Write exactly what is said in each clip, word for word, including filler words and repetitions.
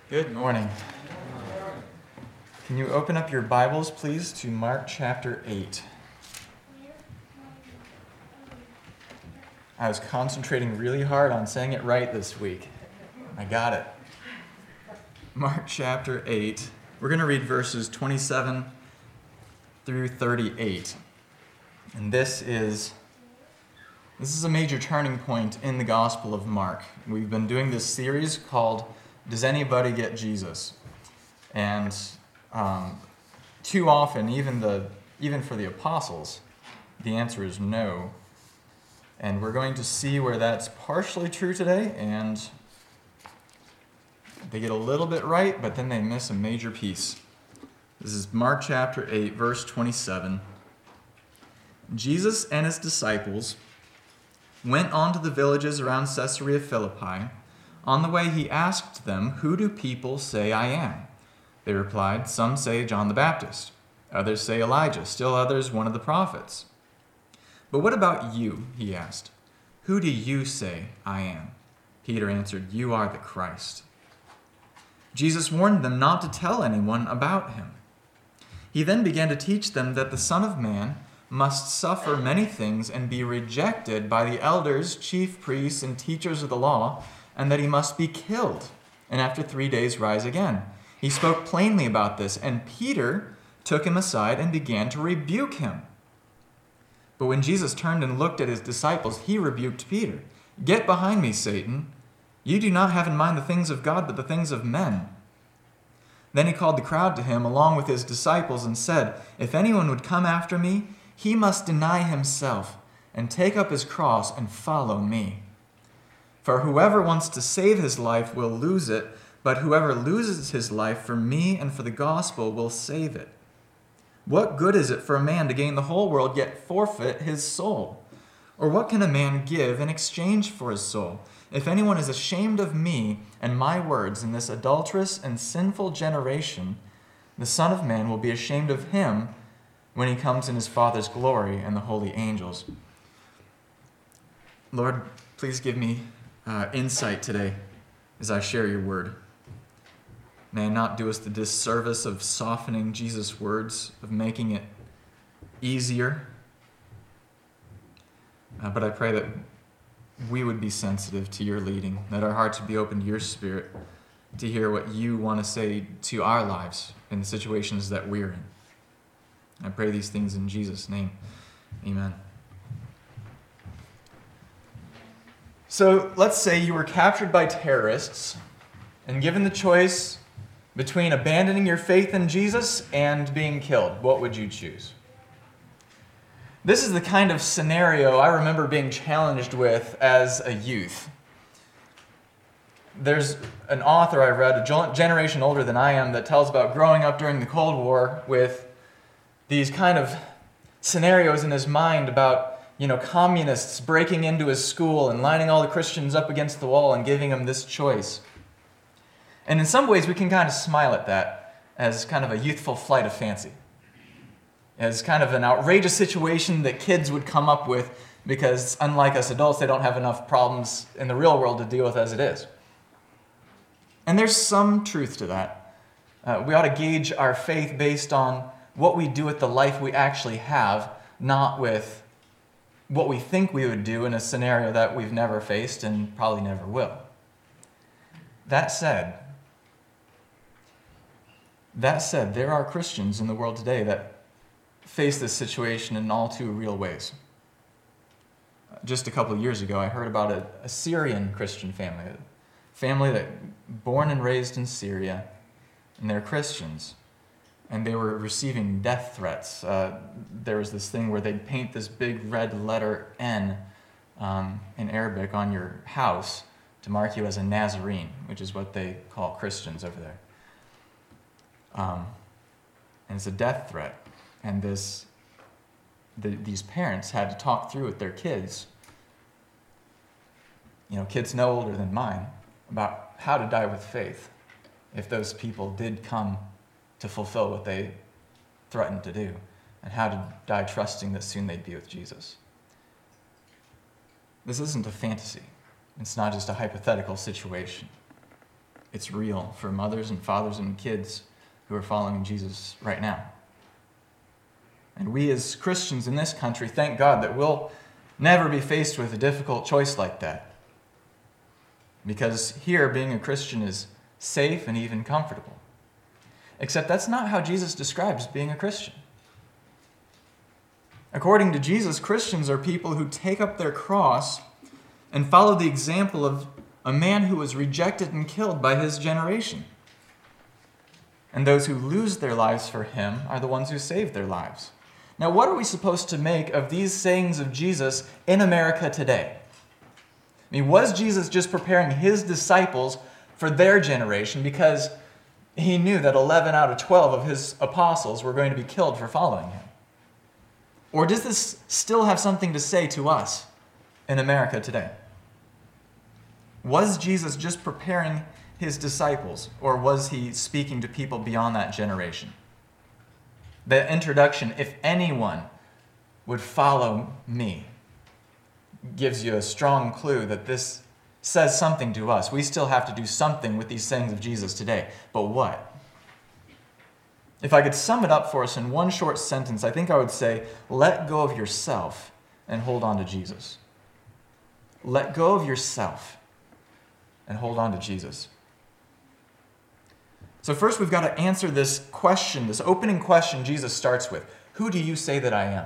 Good morning. Can you open up your Bibles, please, to Mark chapter eight? I was concentrating really hard on saying it right this week. I got it. Mark chapter eight. We're going to read verses twenty-seven through thirty-eight. And this is this is a major turning point in the Gospel of Mark. We've been doing this series called Does Anybody Get Jesus? And um, too often, even the even for the apostles, the answer is no. And we're going to see where that's partially true today, and they get a little bit right, but then they miss a major piece. This is Mark chapter eight, verse twenty-seven. Jesus and his disciples went on to the villages around Caesarea Philippi. On the way, he asked them, "Who do people say I am?" They replied, "Some say John the Baptist. Others say Elijah. Still others, one of the prophets." "But what about you?" he asked. "Who do you say I am?" Peter answered, "You are the Christ." Jesus warned them not to tell anyone about him. He then began to teach them that the Son of Man must suffer many things and be rejected by the elders, chief priests, and teachers of the law, and that he must be killed, and after three days rise again. He spoke plainly about this, and Peter took him aside and began to rebuke him. But when Jesus turned and looked at his disciples, he rebuked Peter. "Get behind me, Satan. You do not have in mind the things of God, but the things of men." Then he called the crowd to him along with his disciples and said, "If anyone would come after me, he must deny himself and take up his cross and follow me. For whoever wants to save his life will lose it, but whoever loses his life for me and for the gospel will save it. What good is it for a man to gain the whole world yet forfeit his soul? Or what can a man give in exchange for his soul? If anyone is ashamed of me and my words in this adulterous and sinful generation, the Son of Man will be ashamed of him when he comes in his Father's glory and the holy angels." Lord, please give me uh, insight today as I share your word. May I not do us the disservice of softening Jesus' words, of making it easier. Uh, but I pray that we would be sensitive to your leading, that our hearts would be open to your Spirit to hear what you want to say to our lives in the situations that we're in. I pray these things in Jesus' name. Amen. So let's say you were captured by terrorists and given the choice between abandoning your faith in Jesus and being killed. What would you choose? This is the kind of scenario I remember being challenged with as a youth. There's an author I read, a generation older than I am, that tells about growing up during the Cold War with these kind of scenarios in his mind about, you know, communists breaking into his school and lining all the Christians up against the wall and giving them this choice. And in some ways, we can kind of smile at that as kind of a youthful flight of fancy, as kind of an outrageous situation that kids would come up with because, unlike us adults, they don't have enough problems in the real world to deal with as it is. And there's some truth to that. Uh, we ought to gauge our faith based on what we do with the life we actually have, not with what we think we would do in a scenario that we've never faced and probably never will. That said, that said, there are Christians in the world today that face this situation in all too real ways. Just a couple of years ago, I heard about a, a Syrian Christian family, a family that born and raised in Syria, and they're Christians, and they were receiving death threats. Uh, there was this thing where they'd paint this big red letter N um, in Arabic on your house to mark you as a Nazarene, which is what they call Christians over there. Um, and it's a death threat. And this, the, these parents had to talk through with their kids, you know, kids no older than mine, about how to die with faith if those people did come to fulfill what they threatened to do, and how to die trusting that soon they'd be with Jesus. This isn't a fantasy. It's not just a hypothetical situation. It's real for mothers and fathers and kids who are following Jesus right now. And we as Christians in this country, thank God that we'll never be faced with a difficult choice like that. Because here, being a Christian is safe and even comfortable. Except that's not how Jesus describes being a Christian. According to Jesus, Christians are people who take up their cross and follow the example of a man who was rejected and killed by his generation. And those who lose their lives for him are the ones who save their lives. Now, what are we supposed to make of these sayings of Jesus in America today? I mean, was Jesus just preparing his disciples for their generation because he knew that eleven out of twelve of his apostles were going to be killed for following him? Or does this still have something to say to us in America today? Was Jesus just preparing his disciples, or was he speaking to people beyond that generation? The introduction, if anyone would follow me, gives you a strong clue that this says something to us. We still have to do something with these sayings of Jesus today. But what? If I could sum it up for us in one short sentence, I think I would say, let go of yourself and hold on to Jesus. Let go of yourself and hold on to Jesus. So first we've got to answer this question, this opening question Jesus starts with. Who do you say that I am?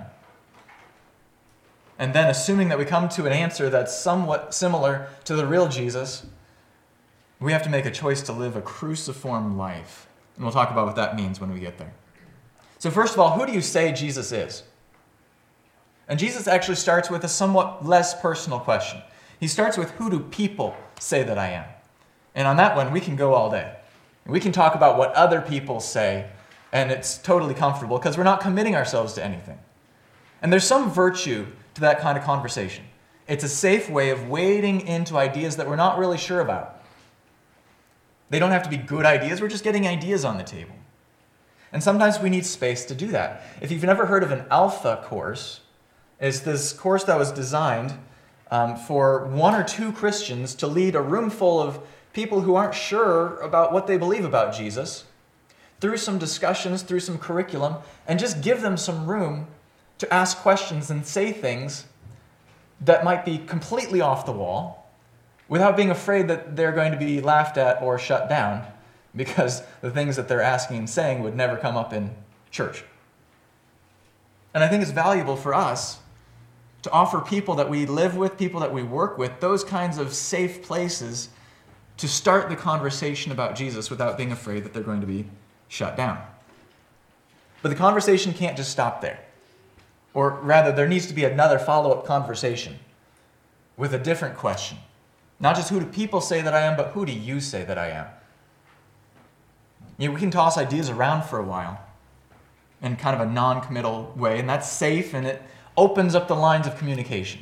And then assuming that we come to an answer that's somewhat similar to the real Jesus, we have to make a choice to live a cruciform life. And we'll talk about what that means when we get there. So first of all, who do you say Jesus is? And Jesus actually starts with a somewhat less personal question. He starts with, who do people say that I am? And on that one, we can go all day. We can talk about what other people say, and it's totally comfortable because we're not committing ourselves to anything. And there's some virtue to that kind of conversation. It's a safe way of wading into ideas that we're not really sure about. They don't have to be good ideas, we're just getting ideas on the table. And sometimes we need space to do that. If you've never heard of an Alpha course, it's this course that was designed um, for one or two Christians to lead a room full of people who aren't sure about what they believe about Jesus through some discussions, through some curriculum, and just give them some room to ask questions and say things that might be completely off the wall without being afraid that they're going to be laughed at or shut down because the things that they're asking and saying would never come up in church. And I think it's valuable for us to offer people that we live with, people that we work with, those kinds of safe places to start the conversation about Jesus without being afraid that they're going to be shut down. But the conversation can't just stop there. Or rather, there needs to be another follow-up conversation with a different question. Not just who do people say that I am, but who do you say that I am? You know, we can toss ideas around for a while in kind of a non-committal way, and that's safe, and it opens up the lines of communication.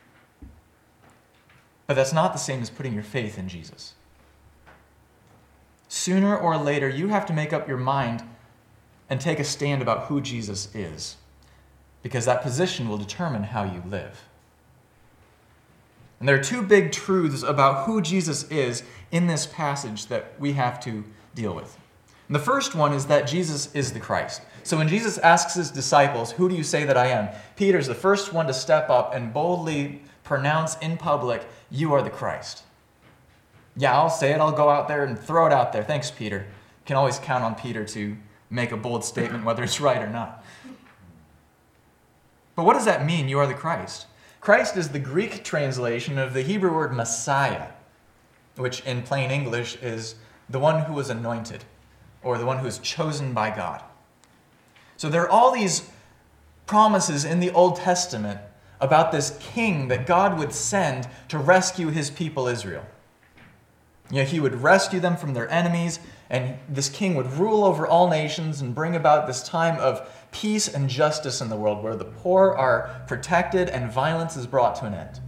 But that's not the same as putting your faith in Jesus. Sooner or later, you have to make up your mind and take a stand about who Jesus is, because that position will determine how you live. And there are two big truths about who Jesus is in this passage that we have to deal with. And the first one is that Jesus is the Christ. So when Jesus asks his disciples, who do you say that I am? Peter's the first one to step up and boldly pronounce in public, you are the Christ. Yeah, I'll say it. I'll go out there and throw it out there. Thanks, Peter. You can always count on Peter to make a bold statement, whether it's right or not. But what does that mean, you are the Christ? Christ is the Greek translation of the Hebrew word Messiah, which in plain English is the one who was anointed, or the one who is chosen by God. So there are all these promises in the Old Testament about this king that God would send to rescue his people Israel. You know, he would rescue them from their enemies, and this king would rule over all nations and bring about this time of peace and justice in the world where the poor are protected and violence is brought to an end.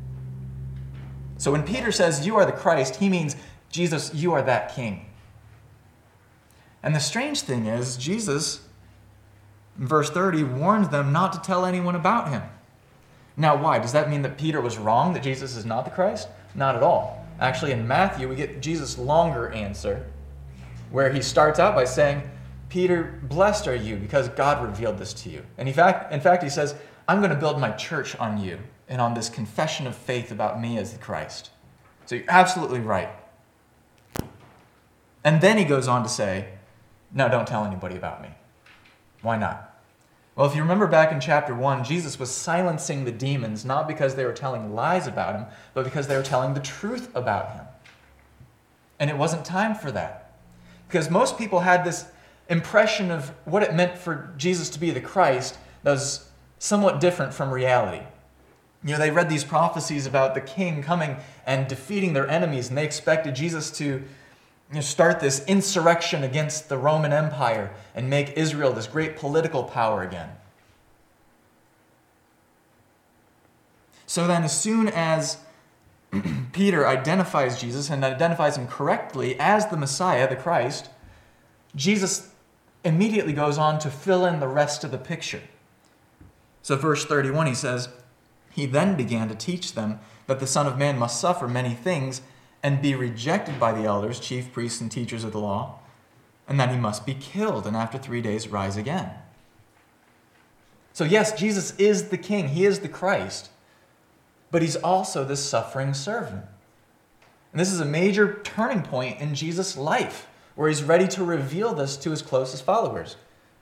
So when Peter says, you are the Christ, he means, Jesus, you are that king. And the strange thing is, Jesus, in verse thirty, warned them not to tell anyone about him. Now, why? Does that mean that Peter was wrong, that Jesus is not the Christ? Not at all. Actually, in Matthew, we get Jesus' longer answer, where he starts out by saying, Peter, blessed are you because God revealed this to you. And in fact, in fact, he says, I'm going to build my church on you and on this confession of faith about me as the Christ. So you're absolutely right. And then he goes on to say, no, don't tell anybody about me. Why not? Well, if you remember back in chapter one, Jesus was silencing the demons not because they were telling lies about him, but because they were telling the truth about him. And it wasn't time for that. Because most people had this impression of what it meant for Jesus to be the Christ that was somewhat different from reality. You know, they read these prophecies about the king coming and defeating their enemies, and they expected Jesus to you know, start this insurrection against the Roman Empire and make Israel this great political power again. So then, as soon as Peter identifies Jesus and identifies him correctly as the Messiah, the Christ, Jesus immediately goes on to fill in the rest of the picture. So verse thirty-one, he says, he then began to teach them that the Son of Man must suffer many things and be rejected by the elders, chief priests, and teachers of the law, and that he must be killed and after three days rise again. So yes, Jesus is the King. He is the Christ. But he's also the suffering servant. And this is a major turning point in Jesus' life, where he's ready to reveal this to his closest followers.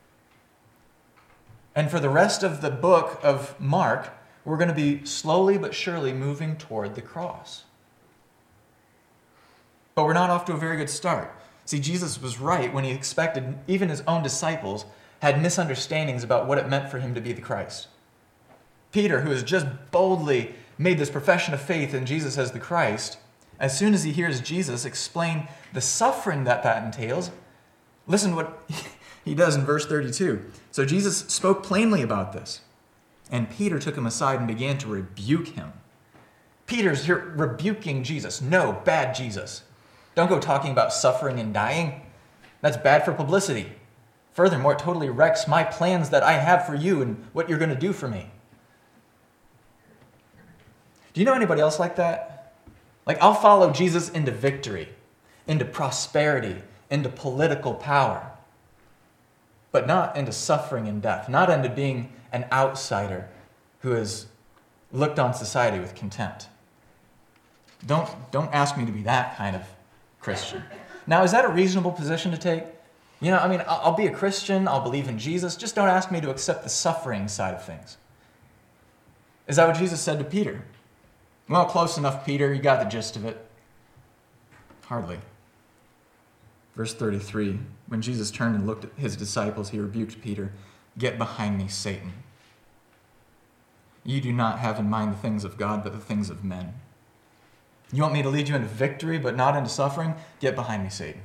And for the rest of the book of Mark, we're going to be slowly but surely moving toward the cross. But we're not off to a very good start. See, Jesus was right when he expected even his own disciples had misunderstandings about what it meant for him to be the Christ. Peter, who has just boldly made this profession of faith in Jesus as the Christ, as soon as he hears Jesus explain the suffering that that entails, listen to what he does in verse thirty-two. So Jesus spoke plainly about this, and Peter took him aside and began to rebuke him. Peter's here rebuking Jesus. No, bad Jesus. Don't go talking about suffering and dying. That's bad for publicity. Furthermore, it totally wrecks my plans that I have for you and what you're going to do for me. Do you know anybody else like that? Like, I'll follow Jesus into victory, into prosperity, into political power, but not into suffering and death, not into being an outsider who has looked on society with contempt. Don't, don't ask me to be that kind of Christian. Now, is that a reasonable position to take? You know, I mean, I'll, I'll be a Christian, I'll believe in Jesus, just don't ask me to accept the suffering side of things. Is that what Jesus said to Peter? Well, close enough, Peter. You got the gist of it. Hardly. Verse thirty-three, when Jesus turned and looked at his disciples, he rebuked Peter, "Get behind me, Satan. You do not have in mind the things of God, but the things of men." You want me to lead you into victory, but not into suffering? Get behind me, Satan.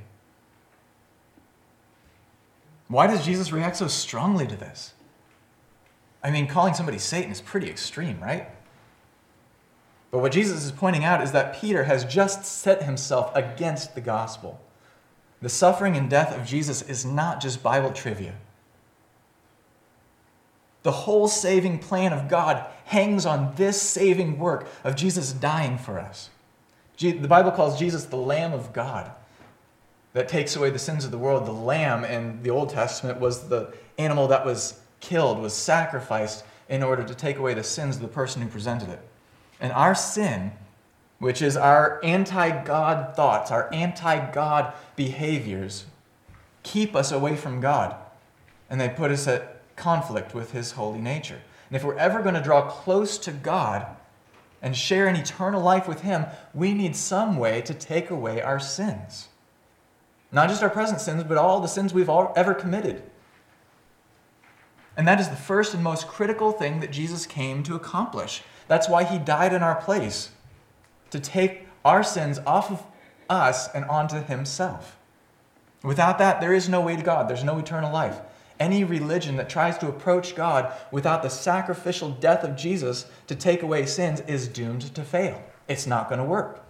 Why does Jesus react so strongly to this? I mean, calling somebody Satan is pretty extreme, right? But what Jesus is pointing out is that Peter has just set himself against the gospel. The suffering and death of Jesus is not just Bible trivia. The whole saving plan of God hangs on this saving work of Jesus dying for us. The Bible calls Jesus the Lamb of God that takes away the sins of the world. The lamb in the Old Testament was the animal that was killed, was sacrificed in order to take away the sins of the person who presented it. And our sin, which is our anti-God thoughts, our anti-God behaviors, keep us away from God. And they put us at conflict with his holy nature. And if we're ever going to draw close to God and share an eternal life with him, we need some way to take away our sins. Not just our present sins, but all the sins we've all ever committed. And that is the first and most critical thing that Jesus came to accomplish. That's why he died in our place, to take our sins off of us and onto himself. Without that, there is no way to God. There's no eternal life. Any religion that tries to approach God without the sacrificial death of Jesus to take away sins is doomed to fail. It's not going to work.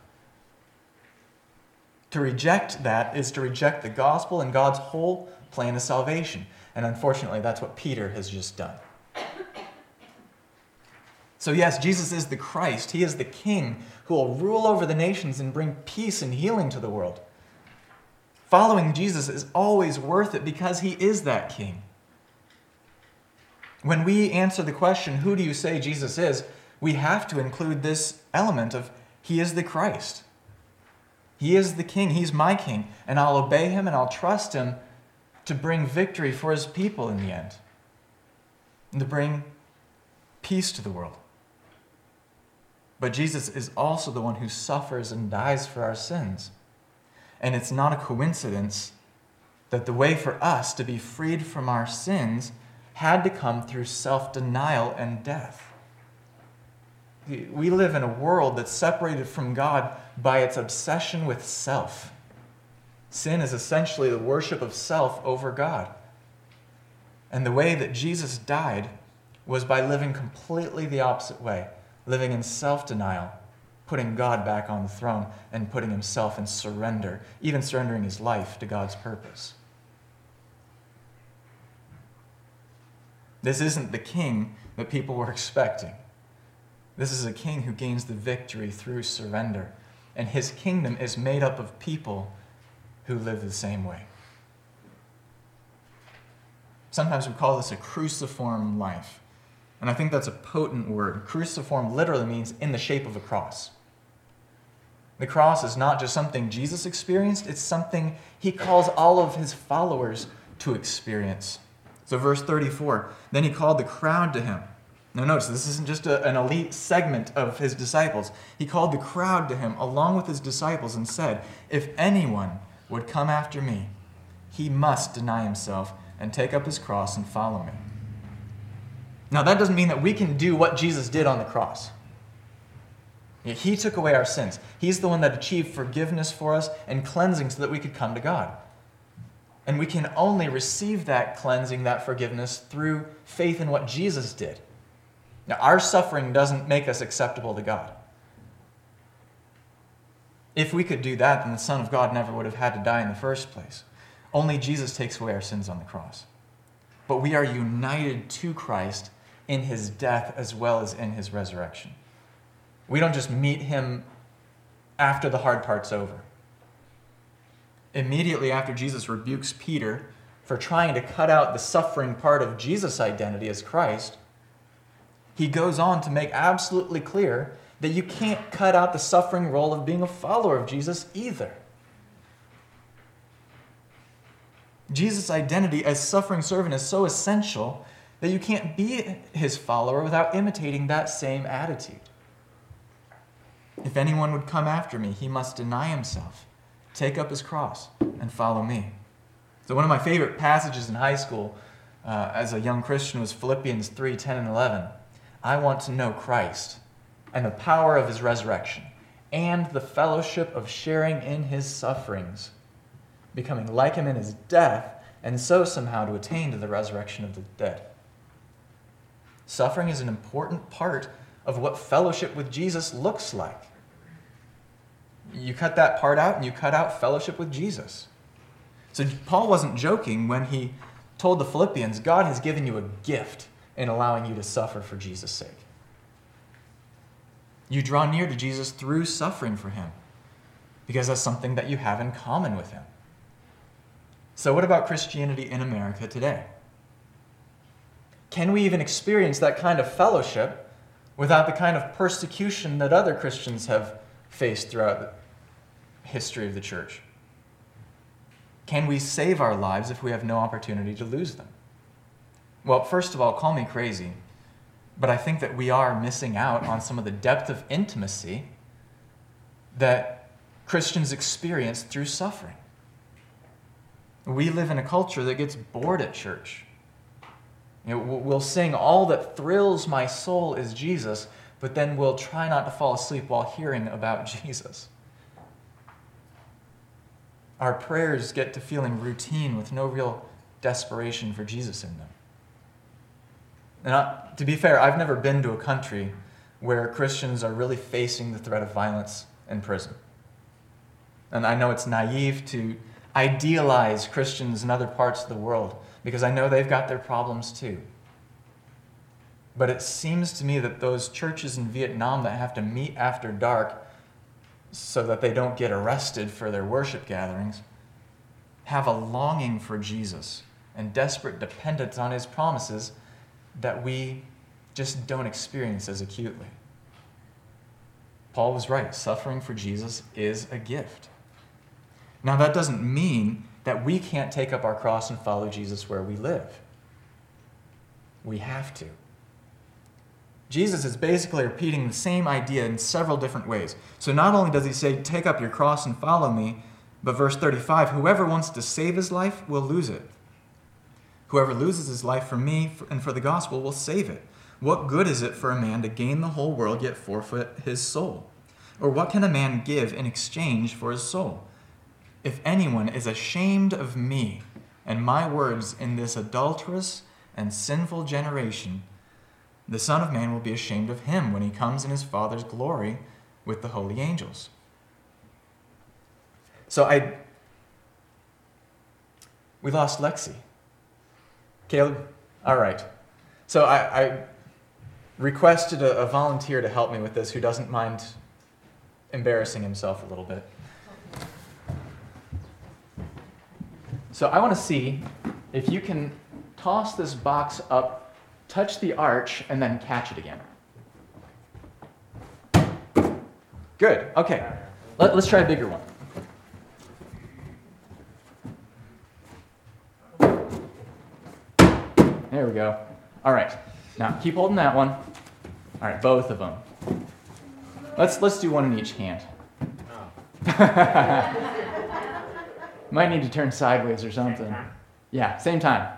To reject that is to reject the gospel and God's whole plan of salvation. And unfortunately, that's what Peter has just done. So yes, Jesus is the Christ. He is the King who will rule over the nations and bring peace and healing to the world. Following Jesus is always worth it because he is that King. When we answer the question, who do you say Jesus is, we have to include this element of he is the Christ. He is the King. He's my King. And I'll obey him and I'll trust him to bring victory for his people in the end. And to bring peace to the world. But Jesus is also the one who suffers and dies for our sins. And it's not a coincidence that the way for us to be freed from our sins had to come through self-denial and death. We live in a world that's separated from God by its obsession with self. Sin is essentially the worship of self over God. And the way that Jesus died was by living completely the opposite way, living in self-denial, putting God back on the throne, and putting himself in surrender, even surrendering his life to God's purpose. This isn't the king that people were expecting. This is a king who gains the victory through surrender, and his kingdom is made up of people who live the same way. Sometimes we call this a cruciform life, and I think that's a potent word. Cruciform literally means in the shape of a cross. The cross is not just something Jesus experienced, it's something he calls all of his followers to experience. So verse thirty-four, then he called the crowd to him. Now notice, this isn't just a, an elite segment of his disciples. He called the crowd to him along with his disciples and said, if anyone would come after me, he must deny himself and take up his cross and follow me. Now that doesn't mean that we can do what Jesus did on the cross. He took away our sins. He's the one that achieved forgiveness for us and cleansing so that we could come to God. And we can only receive that cleansing, that forgiveness, through faith in what Jesus did. Now, our suffering doesn't make us acceptable to God. If we could do that, then the Son of God never would have had to die in the first place. Only Jesus takes away our sins on the cross. But we are united to Christ in his death as well as in his resurrection. We don't just meet him after the hard part's over. Immediately after Jesus rebukes Peter for trying to cut out the suffering part of Jesus' identity as Christ, he goes on to make absolutely clear that you can't cut out the suffering role of being a follower of Jesus either. Jesus' identity as suffering servant is so essential that you can't be his follower without imitating that same attitude. If anyone would come after me, he must deny himself, take up his cross, and follow me. So one of my favorite passages in high school uh, as a young Christian was Philippians three, ten, and eleven. I want to know Christ and the power of his resurrection and the fellowship of sharing in his sufferings, becoming like him in his death, and so somehow to attain to the resurrection of the dead. Suffering is an important part of what fellowship with Jesus looks like. You cut that part out and you cut out fellowship with Jesus. So Paul wasn't joking when he told the Philippians, God has given you a gift in allowing you to suffer for Jesus' sake. You draw near to Jesus through suffering for him because that's something that you have in common with him. So what about Christianity in America today? Can we even experience that kind of fellowship without the kind of persecution that other Christians have faced throughout the history of the church? Can we save our lives if we have no opportunity to lose them? Well, first of all, call me crazy, but I think that we are missing out on some of the depth of intimacy that Christians experience through suffering. We live in a culture that gets bored at church. You know, we'll sing, all that thrills my soul is Jesus, but then we'll try not to fall asleep while hearing about Jesus. Our prayers get to feeling routine with no real desperation for Jesus in them. And I, to be fair, I've never been to a country where Christians are really facing the threat of violence in prison. And I know it's naive to idealize Christians in other parts of the world because I know they've got their problems too. But it seems to me that those churches in Vietnam that have to meet after dark so that they don't get arrested for their worship gatherings have a longing for Jesus and desperate dependence on his promises that we just don't experience as acutely. Paul was right. Suffering for Jesus is a gift. Now, that doesn't mean that we can't take up our cross and follow Jesus where we live. We have to. Jesus is basically repeating the same idea in several different ways. So not only does he say, take up your cross and follow me, but verse thirty-five, whoever wants to save his life will lose it. Whoever loses his life for me and for the gospel will save it. What good is it for a man to gain the whole world yet forfeit his soul? Or what can a man give in exchange for his soul? If anyone is ashamed of me and my words in this adulterous and sinful generation, the Son of Man will be ashamed of him when he comes in his Father's glory with the holy angels. So I, we lost Lexi. Caleb? All right. So I, I requested a, a volunteer to help me with this who doesn't mind embarrassing himself a little bit. So I want to see if you can toss this box up, touch the arch, and then catch it again. Good. Okay. Let, let's try a bigger one. There we go. All right. Now keep holding that one. All right, both of them. Let's let's do one in each hand. Might need to turn sideways or something. Yeah, same time.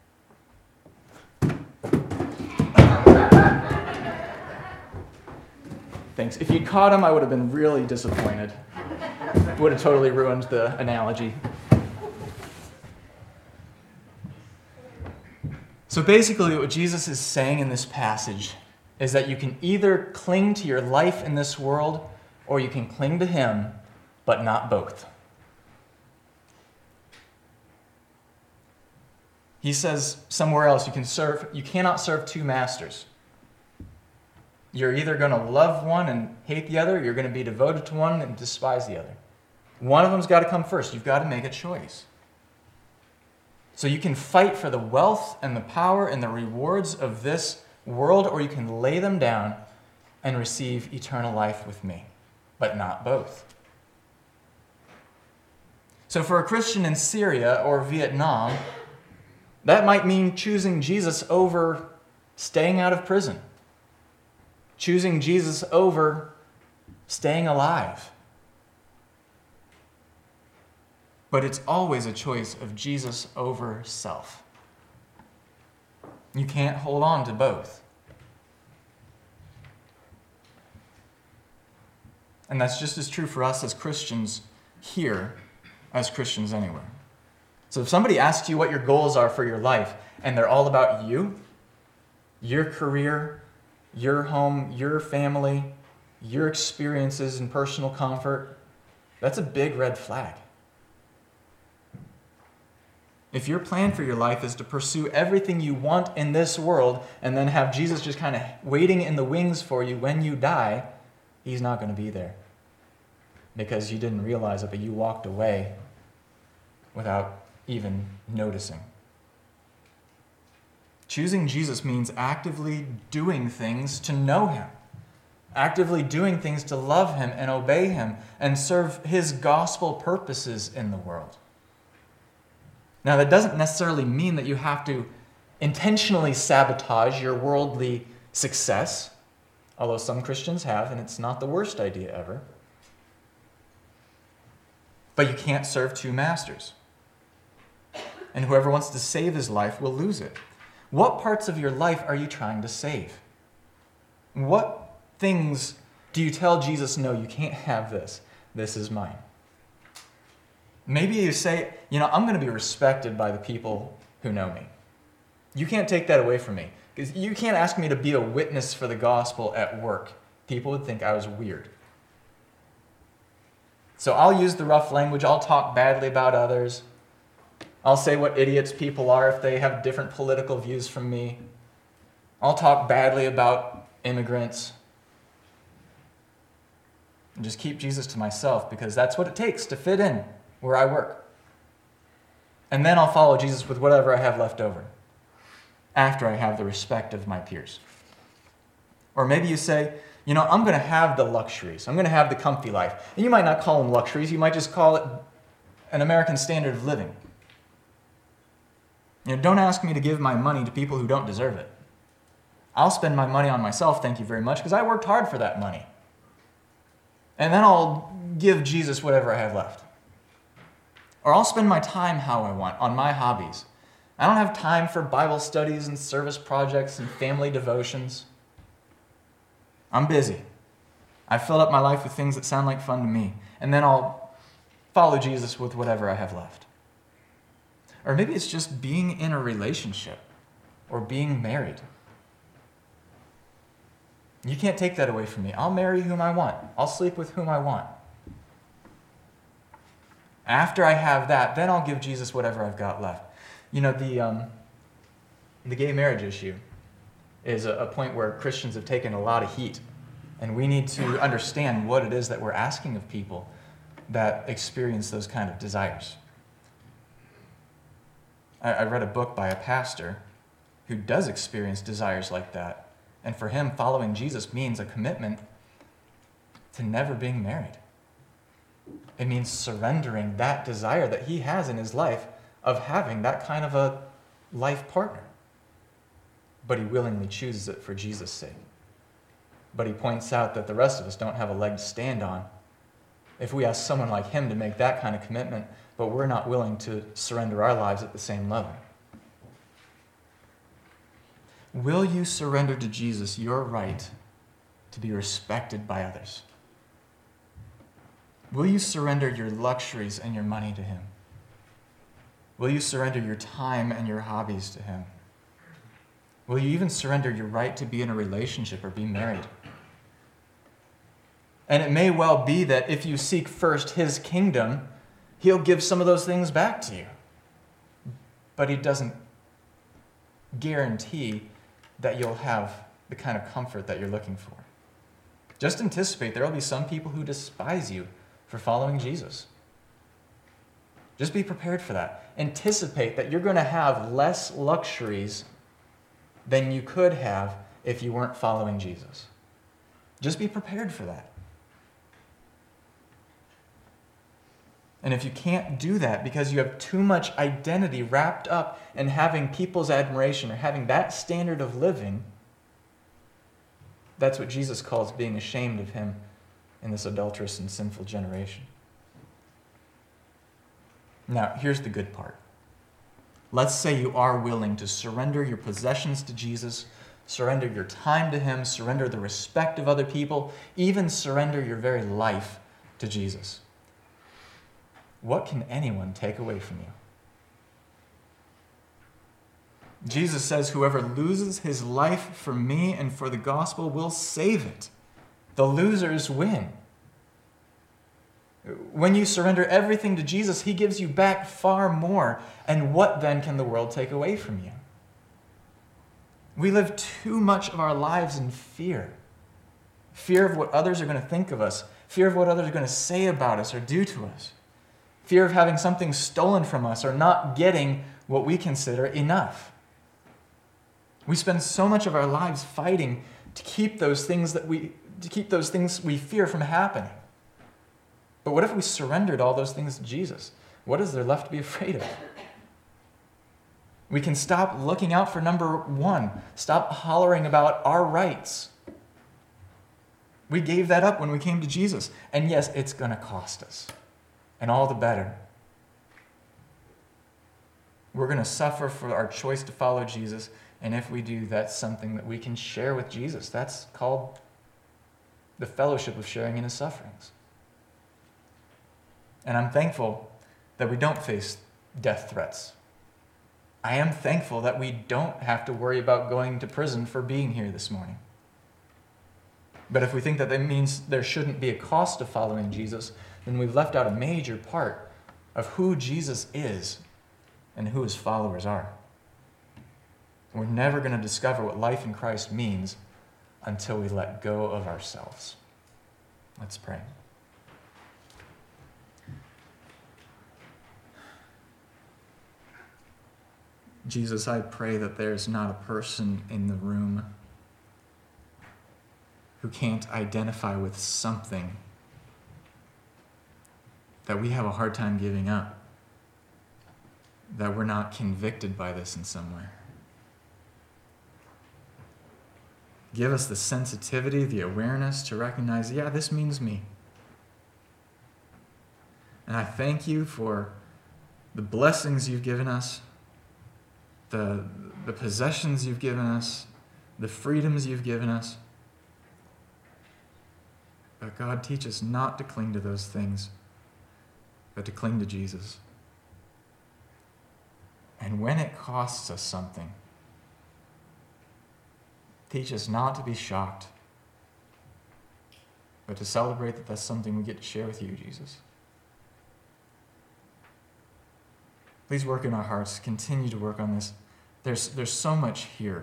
Thanks. If you'd caught him, I would have been really disappointed. Would have totally ruined the analogy. So basically what Jesus is saying in this passage is that you can either cling to your life in this world or you can cling to him, but not both. He says somewhere else you can serve, you cannot serve two masters. You're either going to love one and hate the other, or you're going to be devoted to one and despise the other. One of them's got to come first. You've got to make a choice. So you can fight for the wealth and the power and the rewards of this world, or you can lay them down and receive eternal life with me, but not both. So for a Christian in Syria or Vietnam, that might mean choosing Jesus over staying out of prison. Choosing Jesus over staying alive. But it's always a choice of Jesus over self. You can't hold on to both. And that's just as true for us as Christians here as Christians anywhere. So if somebody asks you what your goals are for your life, and they're all about you, your career, your home, your family, your experiences and personal comfort, that's a big red flag. If your plan for your life is to pursue everything you want in this world and then have Jesus just kind of waiting in the wings for you when you die, he's not going to be there. Because you didn't realize it, but you walked away without even noticing. Choosing Jesus means actively doing things to know him, actively doing things to love him and obey him and serve his gospel purposes in the world. Now, that doesn't necessarily mean that you have to intentionally sabotage your worldly success, although some Christians have, and it's not the worst idea ever. But you can't serve two masters. And whoever wants to save his life will lose it. What parts of your life are you trying to save? What things do you tell Jesus, no, you can't have this. This is mine. Maybe you say, you know, I'm going to be respected by the people who know me. You can't take that away from me. Because you can't ask me to be a witness for the gospel at work. People would think I was weird. So I'll use the rough language. I'll talk badly about others. I'll say what idiots people are if they have different political views from me. I'll talk badly about immigrants and just keep Jesus to myself because that's what it takes to fit in where I work. And then I'll follow Jesus with whatever I have left over after I have the respect of my peers. Or maybe you say, you know, I'm going to have the luxuries. I'm going to have the comfy life. And you might not call them luxuries. You might just call it an American standard of living. You know, don't ask me to give my money to people who don't deserve it. I'll spend my money on myself, thank you very much, because I worked hard for that money. And then I'll give Jesus whatever I have left. Or I'll spend my time how I want, on my hobbies. I don't have time for Bible studies and service projects and family devotions. I'm busy. I've filled up my life with things that sound like fun to me. And then I'll follow Jesus with whatever I have left. Or maybe it's just being in a relationship or being married. You can't take that away from me. I'll marry whom I want. I'll sleep with whom I want. After I have that, then I'll give Jesus whatever I've got left. You know, the um, the gay marriage issue is a, a point where Christians have taken a lot of heat. And we need to understand what it is that we're asking of people that experience those kind of desires. I, I read a book by a pastor who does experience desires like that. And for him, following Jesus means a commitment to never being married. It means surrendering that desire that he has in his life of having that kind of a life partner. But he willingly chooses it for Jesus' sake. But he points out that the rest of us don't have a leg to stand on if we ask someone like him to make that kind of commitment, but we're not willing to surrender our lives at the same level. Will you surrender to Jesus your right to be respected by others? Will you surrender your luxuries and your money to him? Will you surrender your time and your hobbies to him? Will you even surrender your right to be in a relationship or be married? And it may well be that if you seek first his kingdom, he'll give some of those things back to you. But he doesn't guarantee that you'll have the kind of comfort that you're looking for. Just anticipate there will be some people who despise you for following Jesus. Just be prepared for that. Anticipate that you're going to have less luxuries than you could have if you weren't following Jesus. Just be prepared for that. And if you can't do that because you have too much identity wrapped up in having people's admiration or having that standard of living, that's what Jesus calls being ashamed of him in this adulterous and sinful generation. Now, here's the good part. Let's say you are willing to surrender your possessions to Jesus, surrender your time to him, surrender the respect of other people, even surrender your very life to Jesus. What can anyone take away from you? Jesus says, whoever loses his life for me and for the gospel will save it. The losers win. When you surrender everything to Jesus, he gives you back far more. And what then can the world take away from you? We live too much of our lives in fear. Fear of what others are going to think of us. Fear of what others are going to say about us or do to us. Fear of having something stolen from us or not getting what we consider enough. We spend so much of our lives fighting to keep those things that we to keep those things we fear from happening. But what if we surrendered all those things to Jesus? What is there left to be afraid of? We can stop looking out for number one. Stop hollering about our rights. We gave that up when we came to Jesus. And yes, it's going to cost us. And all the better. We're going to suffer for our choice to follow Jesus. And if we do, that's something that we can share with Jesus. That's called the fellowship of sharing in his sufferings. And I'm thankful that we don't face death threats. I am thankful that we don't have to worry about going to prison for being here this morning. But if we think that that means there shouldn't be a cost to following Jesus, then we've left out a major part of who Jesus is and who his followers are. We're never going to discover what life in Christ means until we let go of ourselves. Let's pray. Jesus, I pray that there's not a person in the room who can't identify with something that we have a hard time giving up, that we're not convicted by this in some way. Give us the sensitivity, the awareness to recognize, yeah, this means me. And I thank you for the blessings you've given us, the, the possessions you've given us, the freedoms you've given us. But God, teach us not to cling to those things, but to cling to Jesus. And when it costs us something, teach us not to be shocked, but to celebrate that that's something we get to share with you, Jesus. Please work in our hearts. Continue to work on this. There's, there's so much here.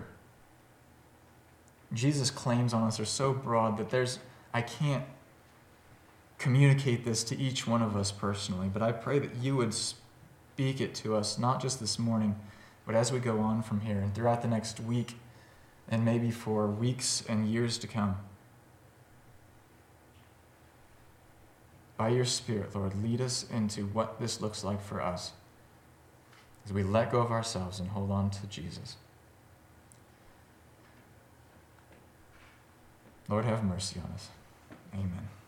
Jesus' claims on us are so broad that there's I can't communicate this to each one of us personally, but I pray that you would speak it to us, not just this morning, but as we go on from here and throughout the next week, and maybe for weeks and years to come. By your Spirit, Lord, lead us into what this looks like for us as we let go of ourselves and hold on to Jesus. Lord, have mercy on us. Amen.